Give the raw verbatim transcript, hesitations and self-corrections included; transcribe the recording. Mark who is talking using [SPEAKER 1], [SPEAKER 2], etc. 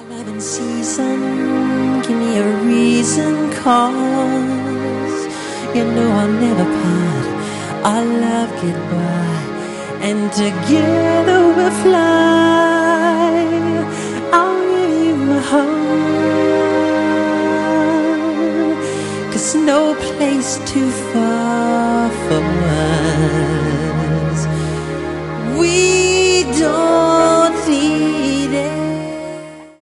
[SPEAKER 1] Loving season, give me a reason, cause you know I'll never part. Our love goodbye, and together we'll fly. I'll give you my heart, 'cause no place too far for